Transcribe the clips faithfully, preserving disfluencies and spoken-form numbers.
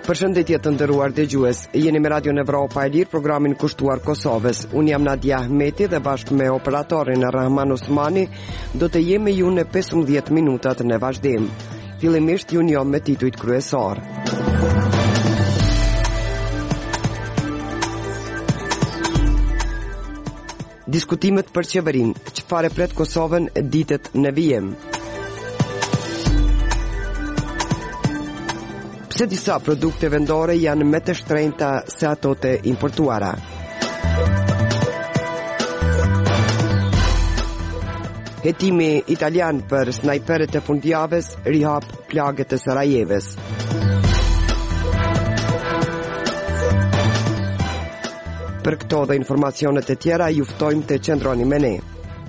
Përshëndetje të nderuar dëgjues. Jeni me Radio Evropa e Lirë, programin kushtuar Kosovës. Unë jam Nadia Ahmeti dhe bashkë me operatorin Rahman Osmani do të jemi me ju në pesëmbëdhjetë minutat në vazhdim. Fillimisht ju njom me titujt kryesor. Diskutimet për qeverin, çfarë pret Kosovën ditët në vijim. Pse disa produkte vendore janë më të shtrenjta se ato të importuara. Hetimi italian për snajperët e fundjavës rihap plagët e Sarajevës. Për këto dhe informacionet e tjera ju ftojmë të qëndroni me ne.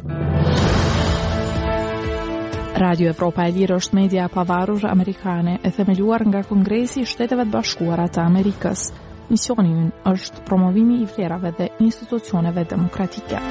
Radio Evropa e Lirë është media e pavarur amerikane e themeluar nga Kongresi i Shteteve të Bashkuara të Amerikës. Misioni i ynë është promovimi i vlerave dhe institucioneve demokratike.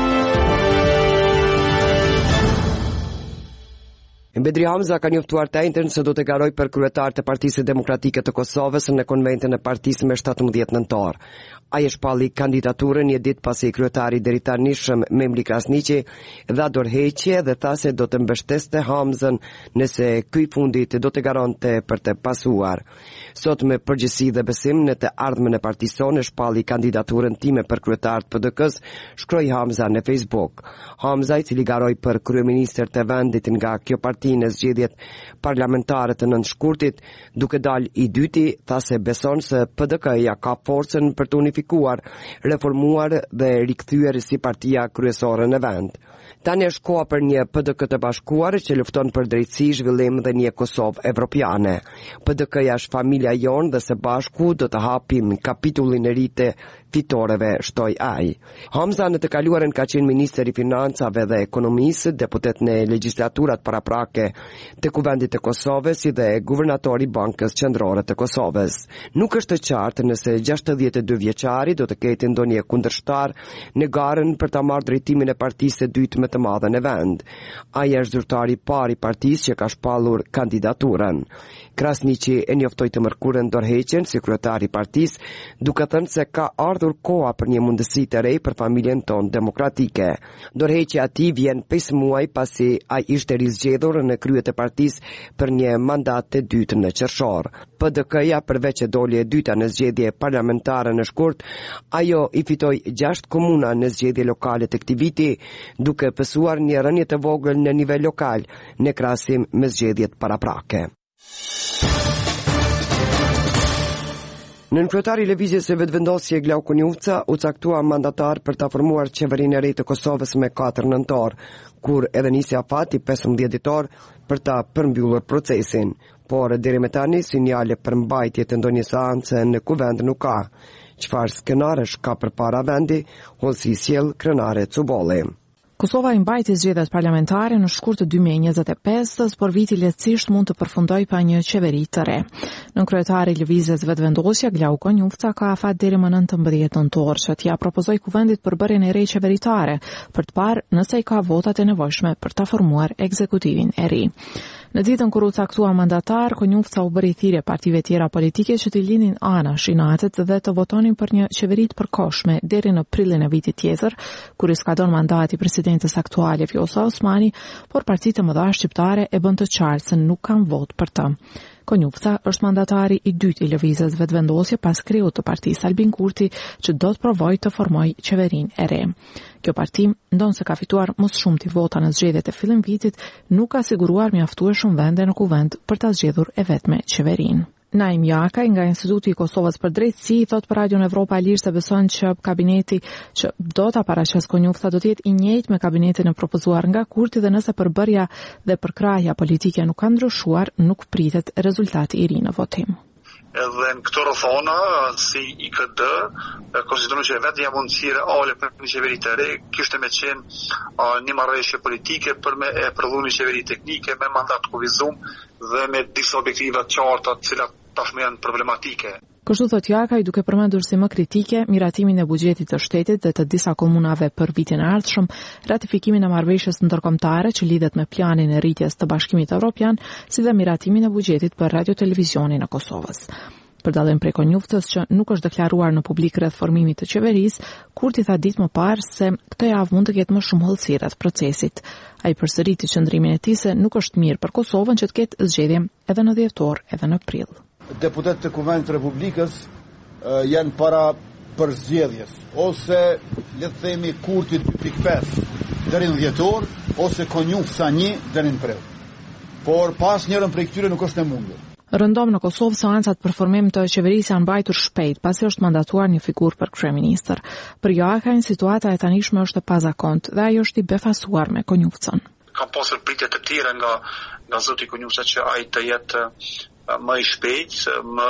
Mbedri Hamza ka njoftuar të njëjtën se do të garoj për kryetar të Partisë Demokratike të Kosovës në konventin e partisë me shtatëmbëdhjetë nëntor. Ai e shpalli kandidaturën një ditë pasi kryetari deri tanishëm Memli Krasniqi dha dorëheqje dhe tha se do të mbështeste Hamzën nëse ky fundit do të garonte për të pasuar. Sot me përgjegjësi dhe besim në të ardhmen e partisë sonë shpalli kandidaturën time për kryetar të P D K-s, shkroi Hamza në Facebook. Hamza, i cili garoi për kryeministër të vendit nga kjo parti në zgjedhjet parlamentare të nëntëshkurtit, duke dal i dyti, tha se beson se P D K-ja ka forcën për të unifikuar, reformuar dhe rikthyer si partia kryesore në vend. Tani është koha për një P D K të bashkuar që lufton për drejtësi, zhvillim dhe një Kosovë evropiane. P D K-ja është familja jonë dhe së bashku do të hapim kapitullin e ri të fitoreve, shtoi ai. Hamza në të kaluarën ka qenë minister i financave dhe ekonomisë, deputet në legjislaturat paraprake të Kuvendit të Kosovës si dhe guvernator i Bankës Qendrore të Kosovës. Nuk është të qartë nëse gjashtëdhjetë e dy vjeçari do të ketë ndonjë kundërshtar në garën për ta marrë drejtimin e partisë së dytë më të madhe në vend. Ai është zyrtari i parë i partisë që ka shpallur kandidaturën. Krasniqi e njoftoi të mërkurën dorëheqjen si kryetar i partisë, duke thënë se ka ardhur koha për një mundësi të re për familjen tonë demokratike. Dorëheqja e tij vjen pesë muaj pasi ai ishte rizgjedhur në krye të partisë për një mandat të dytë në qershor. P D K-ja përveç e doli e dyta në zgjedhje parlamentare në shkurt, ajo i fitoi gjashtë komuna në zgjedhje lokale të këtij viti, duke pësuar një rënje të vogël në nivel lokal në krahasim me zgjedhjet paraprake. Nën kryetari i lëvizjes së vetëvendosje Glauku Njufca u caktua mandatar për ta formuar qeverinë e re të Kosovës me katër nëntor, kur edhe nisi afati pesëmbëdhjetë ditor për ta përmbyllur procesin. Por deri më tani sinjale për mbajtje të ndonjë seance në kuvend nuk ka. Çfarë skenarësh ka përpara vendi, holsi sjell krenare Cubolli. Kosova i mbajti zgjedhjet parlamentare në shkurt të dy mijë e njëzet e pesë, por viti lehtësisht mund të përfundojë pa një qeveri të re. Nën kryetari i lëvizjes vetëvendosja Glauku Njufca ka afat deri më nëntëmbëdhjetë nëntor që t'ia propozoi kuvendit përbërjen e re qeveritare për të parë nëse i ka votat e nevojshme për ta formuar ekzekutivin e ri. Në ditën kur u caktua mandatar, Konjufca u bëri thirrje partive tjera politike që t'i linin anash inatet dhe të votonin për një qeveri të përkohshme deri në prillin e vitit tjetër, kur i skadon mandati presidentes aktuale Vjosa Osmani, por partitë e mëdha shqiptare e bën të qartë se nuk kanë vot për të. Konjufca është mandatari i dytë i lëvizjes vetëvendosje pas kriut të partisë Albin Kurti, që do të provojë të formojë qeverinë e re. Kjo parti, ndonë se ka fituar mos shumti vota në zgjedhjet e fillim vitit, nuk ka siguruar mjaftueshëm vende në kuvend për ta zgjedhur e vetme qeverinë. Naim Jakaj nga Instituti i Kosovës për Drejtësi thot për Radio Evropa e Lirë se beson që kabineti që do ta paraqes Konjufca do të jetë i njëjtë me kabinetin e propozuar nga Kurti dhe nëse përbërja dhe përkrahja politike nuk ka ndryshuar, nuk pritet rezultati i ri në votim. Edhe në këto rrethona, si I K D, konsiderojnë që vetë ja mundësi reale për një qeveri të re, kishte me qenë uh, një marrëveshje politike për me e prodhuar një qeveri teknike me mandat kuvizum dhe me disa objektiva të qarta të cilat tashmë janë problematike. Kështu thot Jakaj, duke përmendur si më kritike miratimin e buxhetit të shtetit dhe të disa komunave për vitin e ardhshëm, ratifikimin e marrëveshjes ndërkombëtare që lidhet me planin e rritjes të Bashkimit Evropian, si dhe miratimin e buxhetit për radio-televizionin e Kosovës. Për dallim prej konjuftës që nuk është deklaruar në publik rreth formimit të qeverisë, Kurti tha ditë më parë se këtë javë mund të ketë më shumë hollësi rreth procesit. Ai përsëriti qëndrimin e tij se nuk është mirë për Kosovën që të ketë zgjedhje edhe në dhjetor edhe në prill. Deputetët e Kuvendit të Republikës uh, janë para për zgjedhjes, ose le të themi Kurti dy pikë pesë deri në dhjetor, ose konjufsa një deri në prill. Por pas njërën prej këtyre nuk është e mundur. Rëndom në Kosovë seancat për formim të qeverisë janë mbajtur shpejt, pasi është mandatuar një figurë për kryeministër. Për Joakajn, situata e tanishme është e pazakontë dhe ai është i befasuar me Konjufcën. Ka pasur pritje të tjera nga nga zoti Konjufca që ai të jetë më i shpejtë, më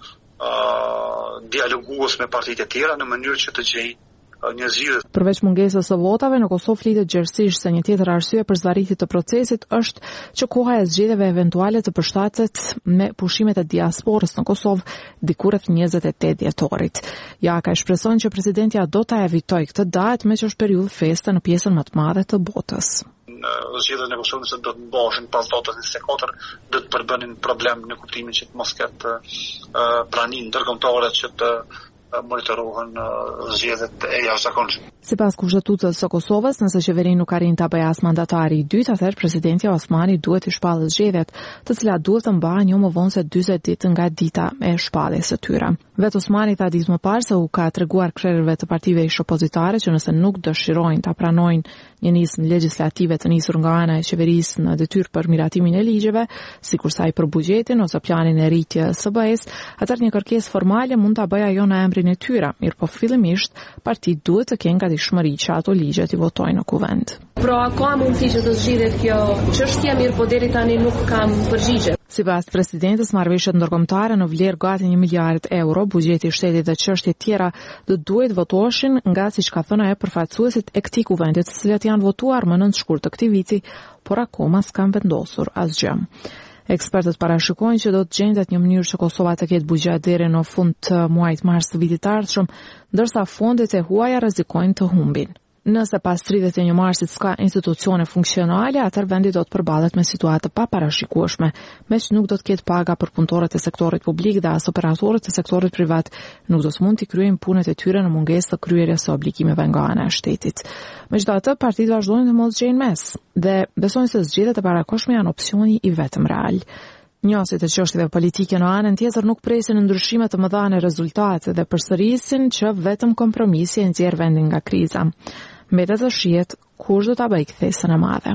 uh, dialogues me partitë e tjera në mënyrë që të gjejë një zgjidhje. Përveç mungesës së votave, në Kosovë flitet gjerësisht se një tjetër arsye për zvarritjen të procesit është që koha e zgjedhjeve eventuale të përshtatet me pushimet e diasporës në Kosovë diku rreth njëzet e tetë dhjetorit. Jaka e shpreson që presidentja do ta evitojë këtë datë, me që është periudhë feste në pjesën më të madhe të botës. Zgjedhjet në Kosovë nëse do të mbashin pas datës njëzet e katër, do të përbënin problem në kuptimin që të mos ketë uh, praninë ndërkombëtare që të monitorohen zgjedhjet e jashtëzakonshme. Sipas kushtetutës së Kosovës, nëse qeverinë nuk arrin ta bëjë as mandatari i dytë, atëherë presidenti Osmani duhet të shpallë zgjedhjet, të cilat duhet të mbahen jo më vonë se dyzet ditë nga dita e shpalljes së tyre. Vet Osmani tha ditë më parë se u ka treguar krerëve të partive ish opozitare që nëse nuk dëshirojnë ta pranojnë një nismë legjislative të nisur nga ana e qeverisë në detyrë për miratimin e ligjeve, sikur sa i për buxhetin ose planin e rritjes së B E S, atëherë një kërkesë formale mund ta bëjë ajo në emrin e tyre, mirë po fillimisht partitë duhet të kenë gatishmëri që ato ligje të votojnë në kuvend. Pra ka mundësi që të zgjidhet kjo çështje, mirë po deri tani nuk kam përgjigje. Sipas presidentes, marrëveshjet ndërkombëtare në vlerë gati një miliard euro, buxheti i shtetit dhe çështje tjera do duhet votoheshin nga, siç ka thënë ajo, përfaqësuesit e këtij kuvendi, të cilët janë votuar më nënt shkurt të këtij viti, por akoma s'kan vendosur asgjë. Ekspertët parashikojnë që do të gjendet një mënyrë që Kosova të ketë buxhet deri në fund të muajit mars të vitit të ardhshëm, ndërsa fondet e huaja rrezikojnë të humbin. Nëse pas tridhjetë e një marsit s'ka institucione funksionale, atëherë vendi do të përballet me situata të paparashikueshme, me që nuk do të ketë paga për punëtorët e sektorit publik dhe as operatorët e sektorit privat nuk do të mund të kryejnë punët e tyre në mungesë të kryerjes së obligimeve nga ana e shtetit. Megjithatë, partitë vazhdojnë të mos gjejnë mes dhe besojnë se zgjedhjet e parakohshme janë opsioni i vetëm real. Njësit e çështjeve politike në anën tjetër nuk presin ndryshime të mëdha në rezultate dhe përsërisin që vetëm kompromisi e nxjerr vendin nga kriza. Mbetet të shihet kush do ta bëjë kthesën e madhe.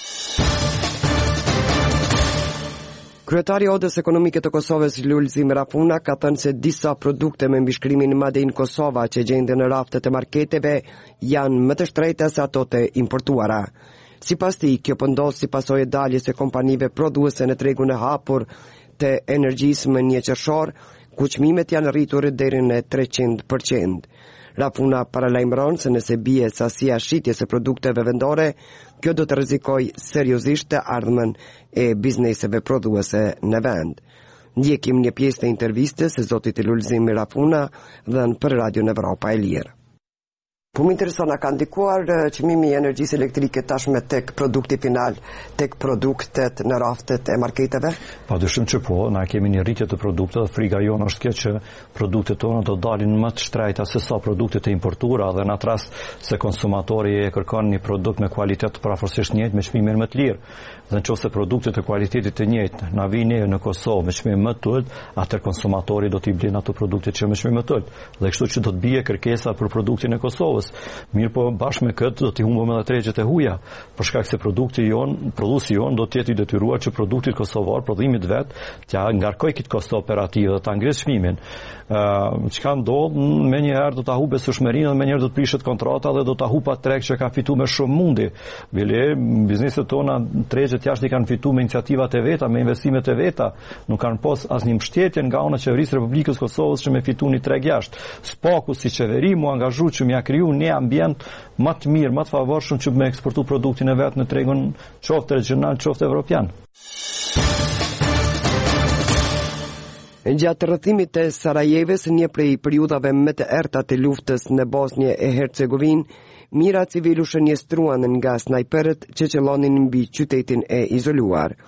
Kryetari i Odës Ekonomike të Kosovës Lulzim Rafuna ka thënë se disa produkte me mbishkrimin Made in Kosova që gjenden në raftet e marketeve janë më të shtrejta se ato të importuara. Sipas tij, kjo po ndodh si pasojë e daljes së kompanive prodhuese në tregun e hapur të energjisë më një qershor, ku çmimet janë rritur deri në treqind përqind. Rafuna paralajmëron se nëse bie sasia shitjes së produkteve vendore, kjo do të rrezikojë seriozisht të ardhmen e bizneseve prodhuese në vend. Ndjekim një pjesë të intervistës së zotit Lulzim Rafuna dhënë për Radio Evropa e Lirë. Po më intereson, a ka ndikuar çmimi i energjisë elektrike tashmë tek produkti final, tek produktet në raftet e marketeve? Padyshim që po, na kemi një rritje të produkteve, frika jonë është kjo që produktet tona do dalin më të shtrejta se sa produktet e importuara dhe në atë rast se konsumatori e kërkon një produkt me kualitet paraforcisht njëjtë me çmimin më të lirë. Dhe nëse produktet e kualitetit të njëjtë na vijnë në Kosovë me çmim më të ulët, atëherë konsumatori do t'i blejë ato produkte që me çmim më të ulët. Dhe kështu që do të bie kërkesa për produktin e Kosovës. Mirë po, bashkë me këtë do t'i humbëm edhe tregjet e huaja, për shkak se produkti jon, prodhuesi jon do të jetë i detyruar që produktit kosovar, prodhimit vet, t'ja ngarkojë këtë kosto operative dhe ta ngrisë çmimin. Uh, çka ndodh, më njëherë do ta hubë sushmërinë dhe më njëherë do të prishet kontrata dhe do ta hupa treg që ka fituar me shumë mundi. Bile bizneset tona tregjet jashtë i kanë fituar me iniciativat e veta, me investimet e veta, nuk kanë pas asnjë mbështetje nga ana e qeverisë Republikës Kosovës që me fituni treg jashtë. Spaku si qeveri mu angazhu që më kriju një ambient më të mirë, më të favorshëm që me eksportu produktin e vet në tregun qoftë regional, qoftë evropian. Gjatë rrëthimit të Sarajevës, një prej periudhave më të errta të luftës në Bosnjë e Hercegovinë, mijëra civilu shënjestruan nga snajperët që qëllonin mbi qytetin e izoluar.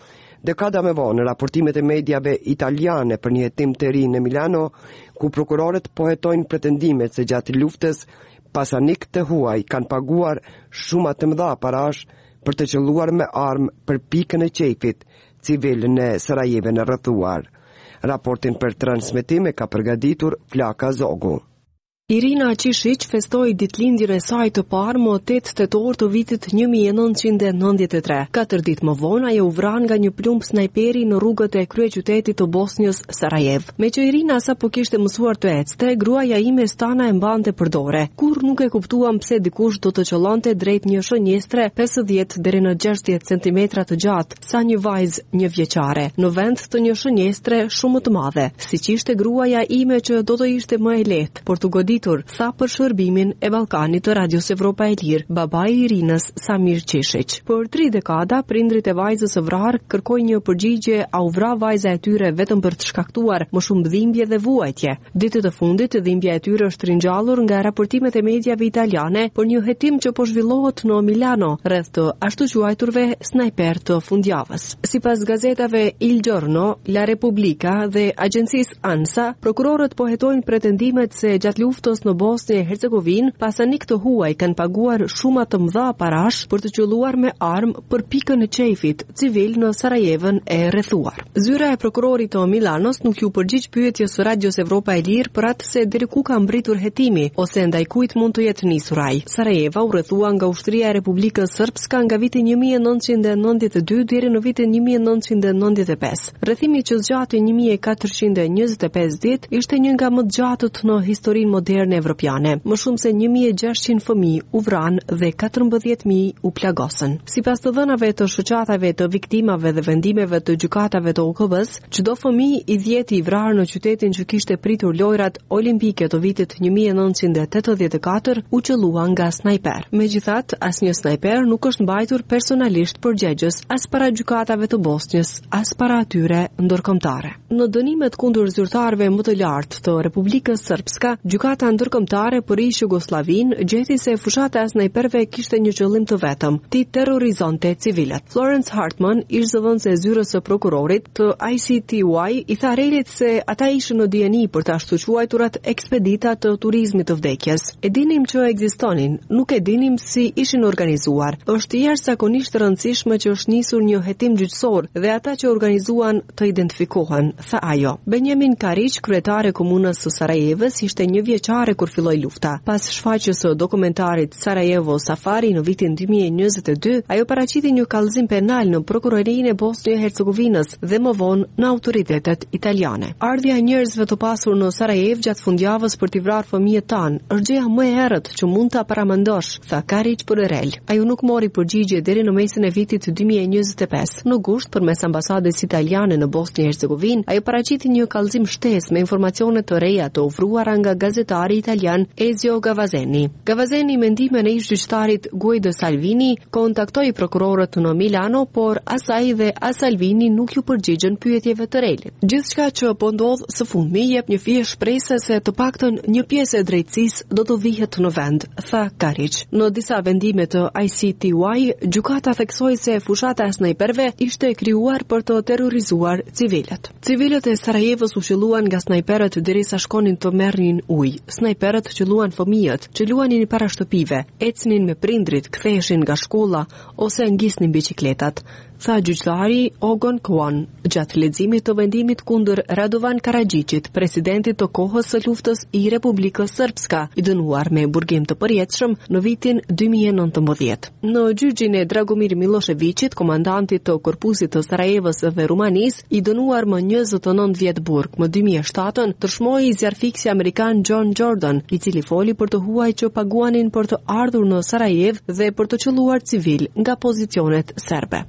Dekada më vonë, raportimet e mediave italiane për një hetim të ri në Milano, ku prokurorët po hetojnë pretendimet se gjatë luftës pasanik të huaj kanë paguar shumë të mëdha parash për të qelluar me armë për pikën e qejfit civil në Sarajevo në rrethuar. Raportin për transmetim e ka përgatitur Flaka Zogu. Irina Qishiq festoi ditëlindjen e saj të parë më tetë tetor të vitit një mijë e nëntëqind e nëntëdhjetë e tre. Katër ditë më vonë ajo u vran nga një plumb snajperi në rrugët e kryeqytetit të Bosnjës, Sarajevo. Me që Irina sapo kishte mësuar të ecte, gruaja ime Stana e mbante për dore. Kur nuk e kuptuam pse dikush do të qëllonte drejt një shënjestre pesëdhjetë deri në gjashtëdhjetë centimetra të gjatë, sa një vajzë një vjeçare, në vend të një shënjestre shumë të madhe, siç ishte gruaja ime që do të ishte më e lehtë, por të goditur, tha për shërbimin e Ballkanit të Radios Evropa e Lirë, babai i Irinës, Samir Qishiq. Për tri dekada, prindrit e vajzës së vrarë kërkojnë një përgjigje a u vra vajza e tyre vetëm për të shkaktuar më shumë dhimbje dhe vuajtje. Ditët e fundit, dhimbja e tyre është ringjallur nga raportimet e mediave italiane për një hetim që po zhvillohet në Milano, rreth të ashtu quajturve snajper të fundjavës. Sipas gazetave Il Giorno, La Repubblica dhe agjencisë ANSA, prokurorët po hetojnë pretendimet se gjatë luftës në Bosnjë e Hercegovinë, pasanik të huaj kanë paguar shumë të mëdha parash për të qelluar me armë për pikën e qejfit civil në Sarajevën e rrethuar. Zyra e prokurorit të Milanos nuk ju përgjigj pyetjes së Radios Evropa e Lirë për atë se deri ku ka mbritur hetimi ose ndaj kujt mund të jetë nisur ai. Sarajeva u rrethua nga ushtria e Republikës Srpska nga viti një mijë e nëntëqind e nëntëdhjetë e dy deri në vitin një mijë e nëntëqind e nëntëdhjetë e pesë. Rrethimi që zgjati një mijë e katërqind e njëzet e pesë ditë ishte një nga më të gjatët në historinë moderne evropiane. Më shumë se një mijë e gjashtëqind fëmijë u vranë dhe katërmbëdhjetë mijë u plagosën. Sipas të dhënave të shoqatave të viktimave dhe vendimeve të gjykatave të O K B-s, çdo fëmijë i dhjetë i vrarë në qytetin që kishte pritur lojrat olimpike të vitit një mijë e nëntëqind e tetëdhjetë e katër u qellua nga snajper. Megjithatë, asnjë snajper nuk është mbajtur personalisht përgjegjës as para gjykatave të Bosnjës, as para atyre ndërkombëtare. Në dënimet kundër zyrtarëve më të lartë të Republikës Srpska, gjykata ndërkombëtare për ish Jugosllavin gjeti se fushata e snajperëve kishte një qëllim të vetëm, ti terrorizonte civilët. Florence Hartman, ish zëvendëse e zyrës së prokurorit të I C T Y, i tha Relit se ata ishin në dieni për të ashtu quajturat ekspedita të turizmit të vdekjes. E dinim që ekzistonin, nuk e dinim si ishin organizuar. Është jashtëzakonisht rëndësishme që është nisur një hetim gjyqësor dhe ata që organizuan të identifikohen, tha ajo. Benjamin Karic, kryetari e komunës së Sarajevës, ishte një vjeçare kur filloi lufta. Pas shfaqjes së dokumentarit Sarajevo Safari në vitin dy mijë e njëzet e dy, ajo paraqiti një kallëzim penal në prokurorinë e Bosnjë e Hercegovinës dhe më vonë në autoritetet italiane. Ardhja e njerëzve të pasur në Sarajevo gjatë fundjavës për t'i vrarë fëmijët tan është gjëja më e errët që mund ta paramendosh, tha Karic për Rel. Ajo nuk mori përgjigje deri në mesin e vitit dy mijë e njëzet e pesë. Në gusht, përmes ambasadës italiane në Bosnjë e Hercegovinë, ajo paraqiti një kallëzim shtesë me informacione të reja të ofruara nga gazetari italian Ezio Gavazeni. Gavazeni, me ndihmën e ish-gjyqtarit Guido Salvini, kontaktoi prokurorët në Milano, por as ai dhe as Salvini nuk ju përgjigjen pyetjeve të Relit. Gjithçka që po ndodh së fundmi jep një fije shpresë se të paktën një pjesë e drejtësisë do të vihet në vend, tha Karic. Në disa vendime të I C T Y, gjykata theksoi se fushata e snajperëve ishte krijuar për të terrorizuar civilët. Civilët e Sarajevës u qelluan nga snajperët derisa shkonin të merrnin ujë. Snajperët qelluan fëmijët, që luanin para shtëpive, ecnin me prindrit, ktheheshin nga shkolla ose ngisnin biçikletat, tha gjyqtari Ogon Kuan, gjatë leximit të vendimit kundër Radovan Karađićit, presidentit të kohës së luftës i Republikës Srpska, i dënuar me burgim të përjetshëm në vitin dy mijë e nëntëmbëdhjetë. Në gjyqin e Dragomir Miloševićit, komandantit të korpusit të Sarajevës dhe Rumanisë, i dënuar më njëzet e nëntë vjet burg, më dy mijë e shtatën, tërshmoi zjarfiksi amerikan John Jordan, i cili foli për të huaj që paguanin për të ardhur në Sarajev dhe për të qelluar civil nga pozicionet serbe.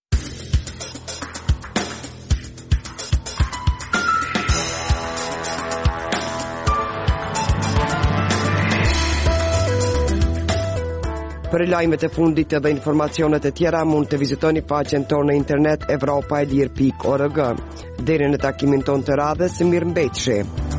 Për lajmet e fundit dhe informacionet e tjera mund të vizitoni faqen tonë në internet evropaelir pikë org. Deri në takimin tonë të radhës, mirëmbëjtje.